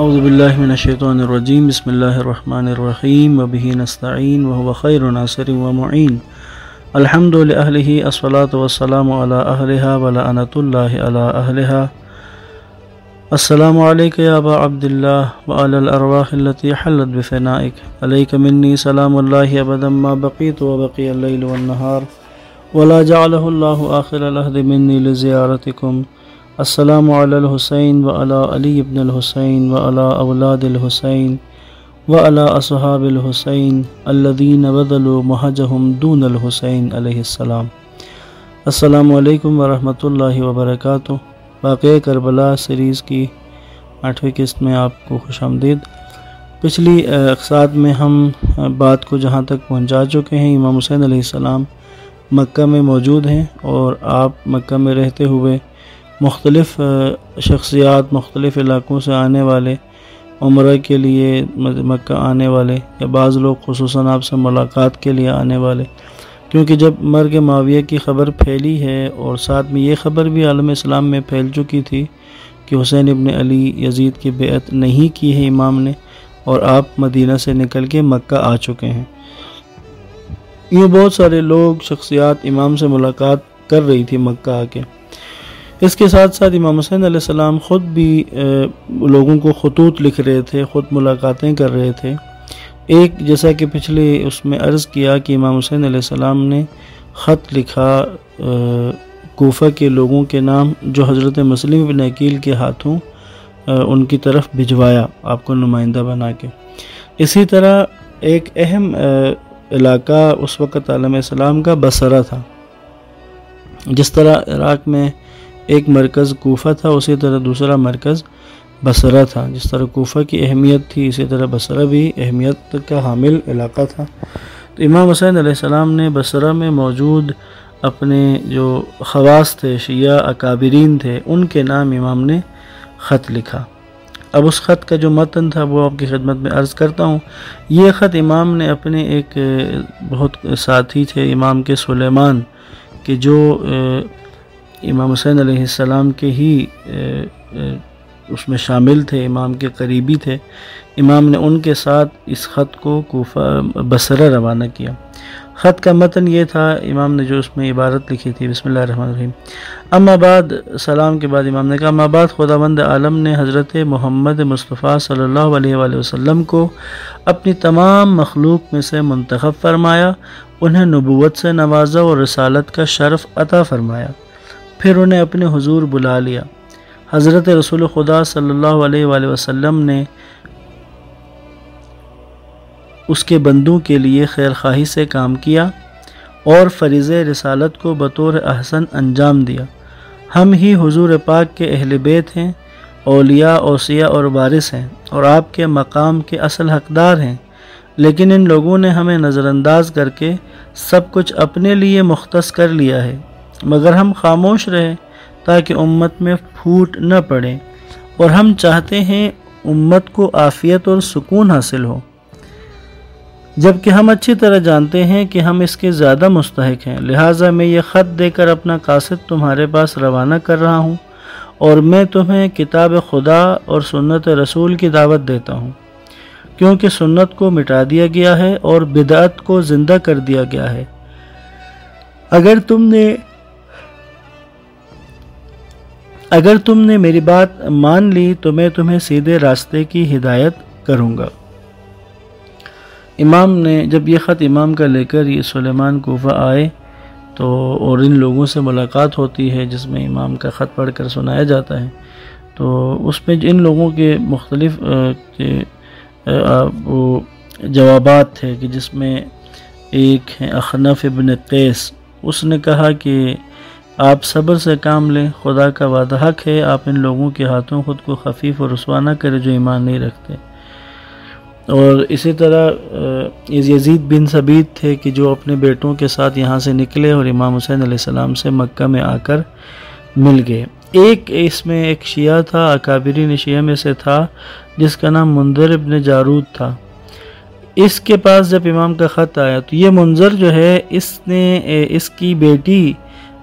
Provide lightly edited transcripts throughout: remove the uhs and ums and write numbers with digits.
اعوذ باللہ من الشیطان الرجیم بسم اللہ الرحمن الرحیم وبہ نستعین وہو خیر ناصر ومعین الحمد لأہلہ الصلاة والسلام علی اہلہا ولعنۃ اللہ علی اہلہا السلام علیک یا ابا عبداللہ وعلی الارواح التي حلت بفنائک علیک منی سلام اللہ ابدا ما بقیت وبقی اللیل والنہار ولا جعلہ اللہ آخر العہد منی لزیارتکم السلام علی الحسین وعلی علی ابن الحسین وعلی اولاد الحسین وعلی اصحاب الحسین الذین بذلوا مہجہم دون الحسین علیہ السلام۔ السلام علیکم ورحمۃ اللہ وبرکاتہ۔ واقعہ کربلا سیریز کی 8ویں قسط میں آپ کو خوش آمدید۔ پچھلی اقساط میں ہم بات کو جہاں تک پہنچا چکے ہیں، امام حسین علیہ السلام مکہ میں موجود ہیں اور آپ مکہ میں رہتے ہوئے مختلف شخصیات مختلف علاقوں سے آنے والے، عمرہ کے لیے مکہ آنے والے یا بعض لوگ خصوصاً آپ سے ملاقات کے لیے آنے والے، کیونکہ جب مرگ معاویہ کی خبر پھیلی ہے اور ساتھ میں یہ خبر بھی عالم اسلام میں پھیل چکی تھی کہ حسین ابن علی یزید کی بیعت نہیں کی ہے امام نے اور آپ مدینہ سے نکل کے مکہ آ چکے ہیں، یہ بہت سارے لوگ شخصیات امام سے ملاقات کر رہی تھی مکہ آ کے۔ اس کے ساتھ ساتھ امام حسین علیہ السلام خود بھی لوگوں کو خطوط لکھ رہے تھے، خود ملاقاتیں کر رہے تھے۔ ایک جیسا کہ پچھلے اس میں عرض کیا کہ امام حسین علیہ السلام نے خط لکھا کوفہ کے لوگوں کے نام جو حضرت مسلم بن عقیل کے ہاتھوں ان کی طرف بھجوایا آپ کو نمائندہ بنا کے۔ اسی طرح ایک اہم علاقہ اس وقت عالم اسلام کا بصرہ تھا۔ جس طرح عراق میں ایک مرکز کوفہ تھا، اسی طرح دوسرا مرکز بصرہ تھا۔ جس طرح کوفہ کی اہمیت تھی، اسی طرح بصرہ بھی اہمیت کا حامل علاقہ تھا۔ تو امام حسین علیہ السلام نے بصرہ میں موجود اپنے جو خواص تھے، شیعہ اکابرین تھے، ان کے نام امام نے خط لکھا۔ اب اس خط کا جو متن تھا وہ آپ کی خدمت میں عرض کرتا ہوں۔ یہ خط امام نے اپنے ایک بہت ساتھی تھے امام کے سلیمان، کہ جو امام حسین علیہ السلام کے ہی اس میں شامل تھے، امام کے قریبی تھے، امام نے ان کے ساتھ اس خط کو کوفہ بصرہ روانہ کیا۔ خط کا متن یہ تھا، امام نے جو اس میں عبارت لکھی تھی، بسم اللہ الرحمن الرحیم۔ اما بعد، سلام کے بعد امام نے کہا، اما بعد خداوند عالم نے حضرت محمد مصطفیٰ صلی اللہ علیہ وآلہ وسلم کو اپنی تمام مخلوق میں سے منتخب فرمایا، انہیں نبوت سے نوازا اور رسالت کا شرف عطا فرمایا، پھر انہیں اپنے حضور بلا لیا۔ حضرت رسول خدا صلی اللہ علیہ وآلہ وسلم نے اس کے بندوں کے لیے خیر خواہی سے کام کیا اور فریضہ رسالت کو بطور احسن انجام دیا۔ ہم ہی حضور پاک کے اہل بیت ہیں، اولیاء، اوصیاء اور وارث ہیں اور آپ کے مقام کے اصل حقدار ہیں، لیکن ان لوگوں نے ہمیں نظر انداز کر کے سب کچھ اپنے لیے مختص کر لیا ہے، مگر ہم خاموش رہے تاکہ امت میں پھوٹ نہ پڑے، اور ہم چاہتے ہیں امت کو عافیت اور سکون حاصل ہو، جبکہ ہم اچھی طرح جانتے ہیں کہ ہم اس کے زیادہ مستحق ہیں۔ لہٰذا میں یہ خط دے کر اپنا قاصد تمہارے پاس روانہ کر رہا ہوں، اور میں تمہیں کتاب خدا اور سنت رسول کی دعوت دیتا ہوں، کیونکہ سنت کو مٹا دیا گیا ہے اور بدعت کو زندہ کر دیا گیا ہے۔ اگر تم نے میری بات مان لی تو میں تمہیں سیدھے راستے کی ہدایت کروں گا۔ امام نے جب یہ خط امام کا لے کر یہ سلیمان کوفہ آئے تو اور ان لوگوں سے ملاقات ہوتی ہے جس میں امام کا خط پڑھ کر سنایا جاتا ہے، تو اس میں ان لوگوں کے مختلف وہ جوابات تھے کہ جس میں ایک ہے اخنف ابن قیس، اس نے کہا کہ آپ صبر سے کام لیں، خدا کا وعدہ حق ہے، آپ ان لوگوں کے ہاتھوں خود کو خفیف اور رسوا نہ کریں جو ایمان نہیں رکھتے۔ اور اسی طرح یزید بن ثبیت تھے کہ جو اپنے بیٹوں کے ساتھ یہاں سے نکلے اور امام حسین علیہ السلام سے مکہ میں آ کر مل گئے۔ ایک اس میں ایک شیعہ تھا، اکابرین شیعہ میں سے تھا، جس کا نام منذر ابن جارود تھا۔ اس کے پاس جب امام کا خط آیا تو یہ منذر جو ہے، اس نے اس کی بیٹی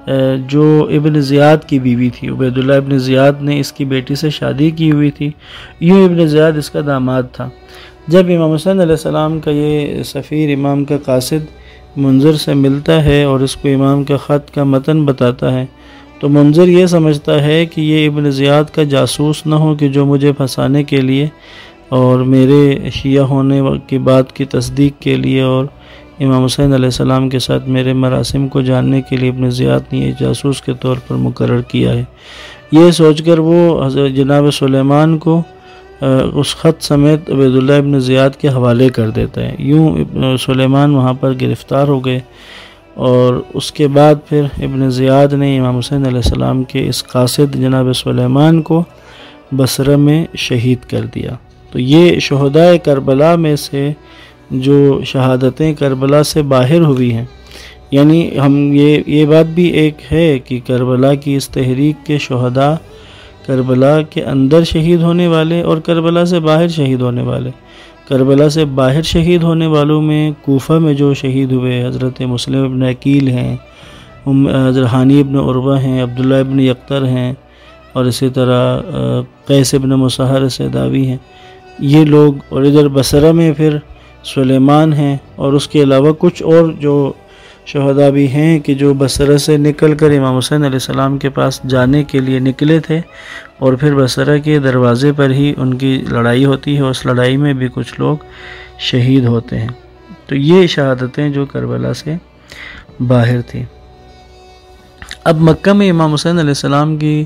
جو ابن زیاد کی بیوی تھی، عبیداللہ ابن زیاد نے اس کی بیٹی سے شادی کی ہوئی تھی، یوں ابن زیاد اس کا داماد تھا۔ جب امام حسین علیہ السلام کا یہ سفیر امام کا قاصد منظر سے ملتا ہے اور اس کو امام کا خط کا متن بتاتا ہے تو منظر یہ سمجھتا ہے کہ یہ ابن زیاد کا جاسوس نہ ہو کہ جو مجھے پھنسانے کے لیے اور میرے شیعہ ہونے کی بات کی تصدیق کے لیے اور امام حسین علیہ السلام کے ساتھ میرے مراسم کو جاننے کے لیے ابن زیاد نے یہ جاسوس کے طور پر مقرر کیا ہے۔ یہ سوچ کر وہ حضرت جناب سلیمان کو اس خط سمیت عبیداللہ ابن زیاد کے حوالے کر دیتا ہے۔ یوں سلیمان وہاں پر گرفتار ہو گئے اور اس کے بعد پھر ابن زیاد نے امام حسین علیہ السلام کے اس قاصد جناب سلیمان کو بصرہ میں شہید کر دیا۔ تو یہ شہدائے کربلا میں سے جو شہادتیں کربلا سے باہر ہوئی ہیں، یعنی ہم یہ بات بھی ایک ہے کہ کربلا کی اس تحریک کے شہداء کربلا کے اندر شہید ہونے والے اور کربلا سے باہر شہید ہونے والے۔ کربلا سے باہر شہید ہونے والوں میں کوفہ میں جو شہید ہوئے حضرت مسلم ابن عقیل ہیں، حضرت حانی ابن عروہ ہیں، عبداللہ ابن یقطر ہیں، اور اسی طرح قیس ابن مصہر سیداوی ہیں، یہ لوگ، اور ادھر بصرہ میں پھر سلیمان ہیں، اور اس کے علاوہ کچھ اور جو شہداء بھی ہیں کہ جو بصرہ سے نکل کر امام حسین علیہ السلام کے پاس جانے کے لیے نکلے تھے اور پھر بصرہ کے دروازے پر ہی ان کی لڑائی ہوتی ہے اور اس لڑائی میں بھی کچھ لوگ شہید ہوتے ہیں۔ تو یہ شہادتیں جو کربلا سے باہر تھیں۔ اب مکہ میں امام حسین علیہ السلام کی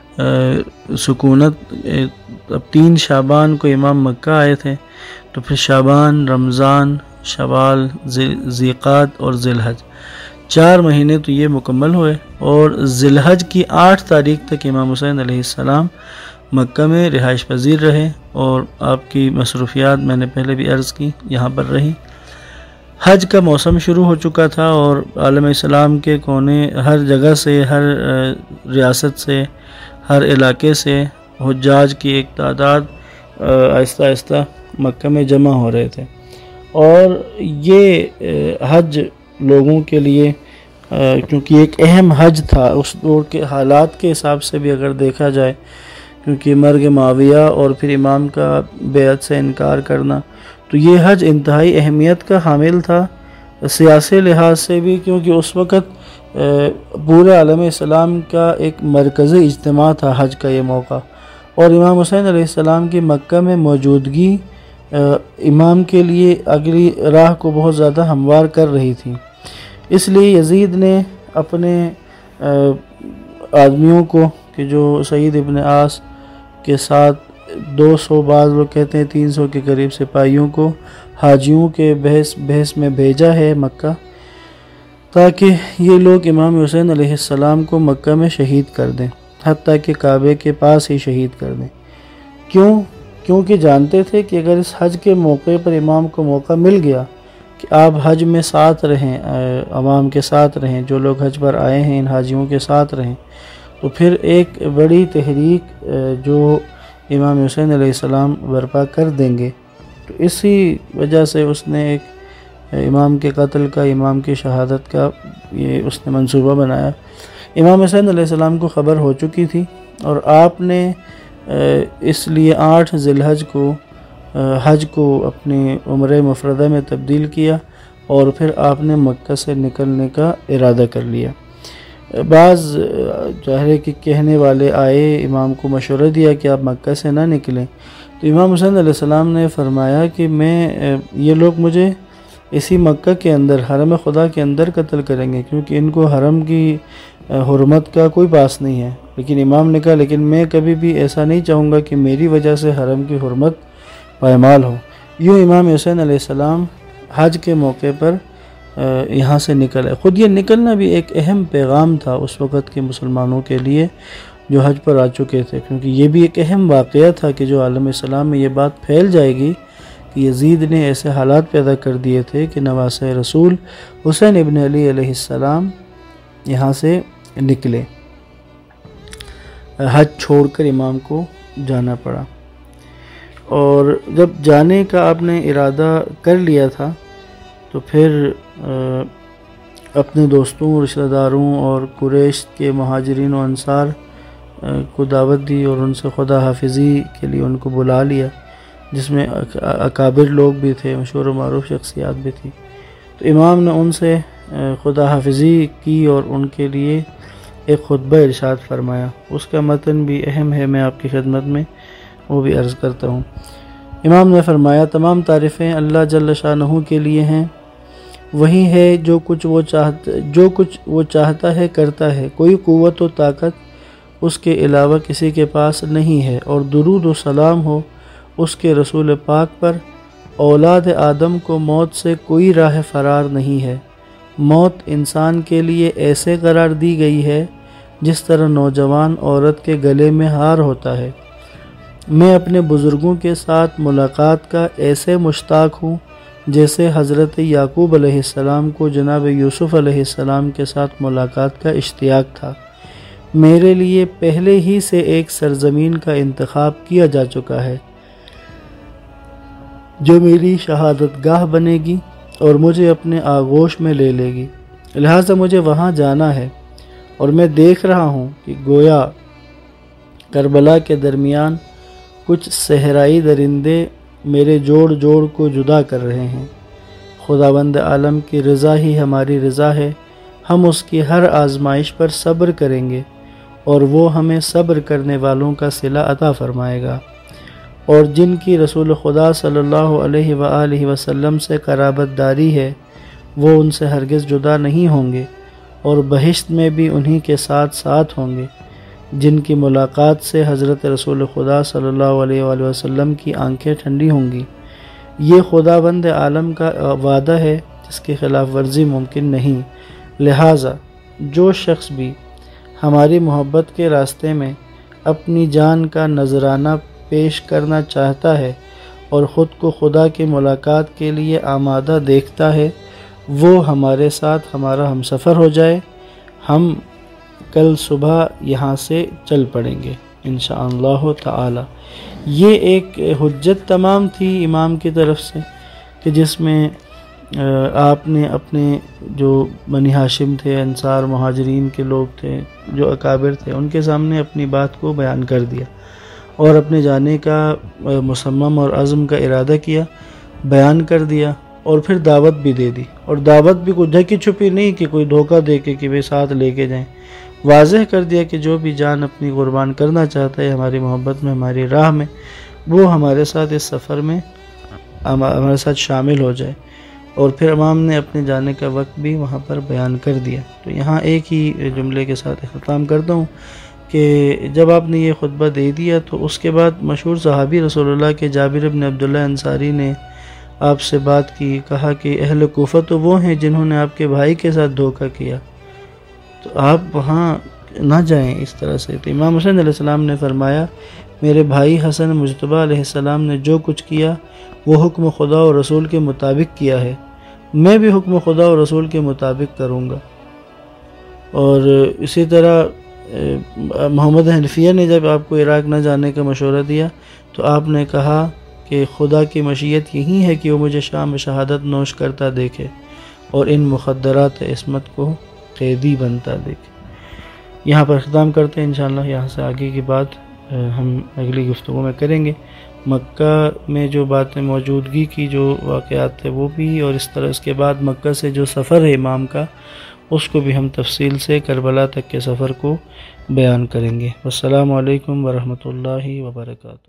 سکونت، اب 3 شعبان کو امام مکہ آئے تھے، تو پھر شعبان، رمضان، شوال، ذی القعدہ اور ذی الحج، 4 مہینے تو یہ مکمل ہوئے، اور ذی الحج کی 8 تاریخ تک امام حسین علیہ السلام مکہ میں رہائش پذیر رہے، اور آپ کی مصروفیات میں نے پہلے بھی عرض کی یہاں پر رہی۔ حج کا موسم شروع ہو چکا تھا اور عالم اسلام کے کونے، ہر جگہ سے، ہر ریاست سے، ہر علاقے سے حجاج کی ایک تعداد آہستہ آہستہ مکہ میں جمع ہو رہے تھے، اور یہ حج لوگوں کے لیے کیونکہ ایک اہم حج تھا اس دور کے حالات کے حساب سے بھی اگر دیکھا جائے، کیونکہ مرگ معاویہ اور پھر امام کا بیعت سے انکار کرنا، تو یہ حج انتہائی اہمیت کا حامل تھا سیاسی لحاظ سے بھی، کیونکہ اس وقت پورے عالم اسلام کا ایک مرکزی اجتماع تھا حج کا یہ موقع، اور امام حسین علیہ السلام کی مکہ میں موجودگی امام کے لیے اگلی راہ کو بہت زیادہ ہموار کر رہی تھی۔ اس لیے یزید نے اپنے آدمیوں کو کہ جو سعید ابن عاص کے ساتھ 200 بعض لوگ کہتے ہیں 300 کے قریب سپاہیوں کو حاجیوں کے بحث میں بھیجا ہے مکہ، تاکہ یہ لوگ امام حسین علیہ السلام کو مکہ میں شہید کر دیں، حتیٰ کہ کعبے کے پاس ہی شہید کر دیں۔ کیونکہ جانتے تھے کہ اگر اس حج کے موقع پر امام کو موقع مل گیا کہ آپ حج میں ساتھ رہیں، عوام کے ساتھ رہیں، جو لوگ حج پر آئے ہیں ان حاجیوں کے ساتھ رہیں، تو پھر ایک بڑی تحریک جو امام حسین علیہ السلام برپا کر دیں گے، تو اسی وجہ سے اس نے ایک امام کے قتل کا، امام کی شہادت کا یہ اس نے منصوبہ بنایا۔ امام حسین علیہ السلام کو خبر ہو چکی تھی، اور آپ نے اس لیے 8 ذی الحج کو حج کو اپنی عمرہ مفردہ میں تبدیل کیا، اور پھر آپ نے مکہ سے نکلنے کا ارادہ کر لیا۔ بعض ظاہر کہ کہنے والے آئے، امام کو مشورہ دیا کہ آپ مکہ سے نہ نکلیں، تو امام حسین علیہ السلام نے فرمایا کہ یہ لوگ مجھے اسی مکہ کے اندر، حرم خدا کے اندر قتل کریں گے، کیونکہ ان کو حرم کی حرمت کا کوئی پاس نہیں ہے۔ لیکن امام نے کہا لیکن میں کبھی بھی ایسا نہیں چاہوں گا کہ میری وجہ سے حرم کی حرمت پائمال ہو۔ یوں امام حسین علیہ السلام حج کے موقع پر یہاں سے نکل آئے۔ خود یہ نکلنا بھی ایک اہم پیغام تھا اس وقت کے مسلمانوں کے لیے جو حج پر آ چکے تھے، کیونکہ یہ بھی ایک اہم واقعہ تھا کہ جو عالم اسلام میں یہ بات پھیل جائے گی کہ یزید نے ایسے حالات پیدا کر دیے تھے کہ نواسہ رسول حسین ابن علی علیہ السلام یہاں سے نکلے، حج چھوڑ کر امام کو جانا پڑا۔ اور جب جانے کا آپ نے ارادہ کر لیا تھا تو پھر اپنے دوستوں، رشتہ داروں اور قریش کے مہاجرین و انصار کو دعوت دی اور ان سے خدا حافظی کے لیے ان کو بلا لیا، جس میں اکابر لوگ بھی تھے، مشہور و معروف شخصیات بھی تھی۔ تو امام نے ان سے خدا حافظی کی اور ان کے لیے ایک خطبہ ارشاد فرمایا۔ اس کا متن بھی اہم ہے، میں آپ کی خدمت میں وہ بھی عرض کرتا ہوں۔ امام نے فرمایا، تمام تعریفیں اللہ جل شانہ کے لیے ہیں، وہی ہے جو کچھ وہ چاہتا ہے کرتا ہے، کوئی قوت و طاقت اس کے علاوہ کسی کے پاس نہیں ہے، اور درود و سلام ہو اس کے رسول پاک پر۔ اولاد آدم کو موت سے کوئی راہ فرار نہیں ہے، موت انسان کے لیے ایسے قرار دی گئی ہے جس طرح نوجوان عورت کے گلے میں ہار ہوتا ہے۔ میں اپنے بزرگوں کے ساتھ ملاقات کا ایسے مشتاق ہوں جیسے حضرت یعقوب علیہ السلام کو جناب یوسف علیہ السلام کے ساتھ ملاقات کا اشتیاق تھا۔ میرے لیے پہلے ہی سے ایک سرزمین کا انتخاب کیا جا چکا ہے جو میری شہادت گاہ بنے گی اور مجھے اپنے آغوش میں لے لے گی، لہٰذا مجھے وہاں جانا ہے، اور میں دیکھ رہا ہوں کہ گویا کربلا کے درمیان کچھ صحرائی درندے میرے جوڑ کو جدا کر رہے ہیں۔ خداوند عالم کی رضا ہی ہماری رضا ہے، ہم اس کی ہر آزمائش پر صبر کریں گے اور وہ ہمیں صبر کرنے والوں کا صلہ عطا فرمائے گا، اور جن کی رسول خدا صلی اللہ علیہ وآلہ وسلم سے قرابت داری ہے وہ ان سے ہرگز جدا نہیں ہوں گے، اور بہشت میں بھی انہی کے ساتھ ساتھ ہوں گے، جن کی ملاقات سے حضرت رسول خدا صلی اللہ علیہ وآلہ وسلم کی آنکھیں ٹھنڈی ہوں گی۔ یہ خداوند عالم کا وعدہ ہے جس کی خلاف ورزی ممکن نہیں، لہٰذا جو شخص بھی ہماری محبت کے راستے میں اپنی جان کا نذرانہ پیش کرنا چاہتا ہے اور خود کو خدا کی ملاقات کے لیے آمادہ دیکھتا ہے، وہ ہمارے ساتھ ہمارا ہمسفر ہو جائے، ہم کل صبح یہاں سے چل پڑیں گے انشاءاللہ تعالی۔ یہ ایک حجت تمام تھی امام کی طرف سے کہ جس میں آپ نے اپنے جو بنی ہاشم تھے، انصار مہاجرین کے لوگ تھے، جو اکابر تھے، ان کے سامنے اپنی بات کو بیان کر دیا اور اپنے جانے کا مصمم اور عزم کا ارادہ کیا، بیان کر دیا، اور پھر دعوت بھی دے دی، اور دعوت بھی کوئی ڈھکی چھپی نہیں کہ کوئی دھوکہ دے کے کہ وہ ساتھ لے کے جائیں، واضح کر دیا کہ جو بھی جان اپنی قربان کرنا چاہتا ہے ہماری محبت میں، ہماری راہ میں، وہ ہمارے ساتھ اس سفر میں ہمارے ساتھ شامل ہو جائے۔ اور پھر امام نے اپنے جانے کا وقت بھی وہاں پر بیان کر دیا۔ تو یہاں ایک ہی جملے کے ساتھ اختتام کرتا ہوں کہ جب آپ نے یہ خطبہ دے دیا تو اس کے بعد مشہور صحابی رسول اللہ کے جابر بن عبداللہ انصاری نے آپ سے بات کی، کہا کہ اہل کوفہ تو وہ ہیں جنہوں نے آپ کے بھائی کے ساتھ دھوکہ کیا، تو آپ وہاں نہ جائیں اس طرح سے۔ تو امام حسین علیہ السلام نے فرمایا، میرے بھائی حسن مجتبیٰ علیہ السلام نے جو کچھ کیا وہ حکم خدا اور رسول کے مطابق کیا ہے، میں بھی حکم خدا اور رسول کے مطابق کروں گا۔ اور اسی طرح محمد حنفیہ نے جب آپ کو عراق نہ جانے کا مشورہ دیا تو آپ نے کہا کہ خدا کی مشیت یہی ہے کہ وہ مجھے شام شہادت نوش کرتا دیکھے اور ان مخدرات عصمت کو قیدی بنتا دیکھے۔ یہاں پر ختم کرتے ہیں انشاءاللہ، یہاں سے آگے کی بات ہم اگلی گفتگو میں کریں گے۔ مکہ میں جو باتیں موجودگی کی جو واقعات تھے وہ بھی، اور اس طرح اس کے بعد مکہ سے جو سفر ہے امام کا اس کو بھی ہم تفصیل سے کربلا تک کے سفر کو بیان کریں گے۔ والسلام علیکم ورحمۃ اللہ وبرکاتہ۔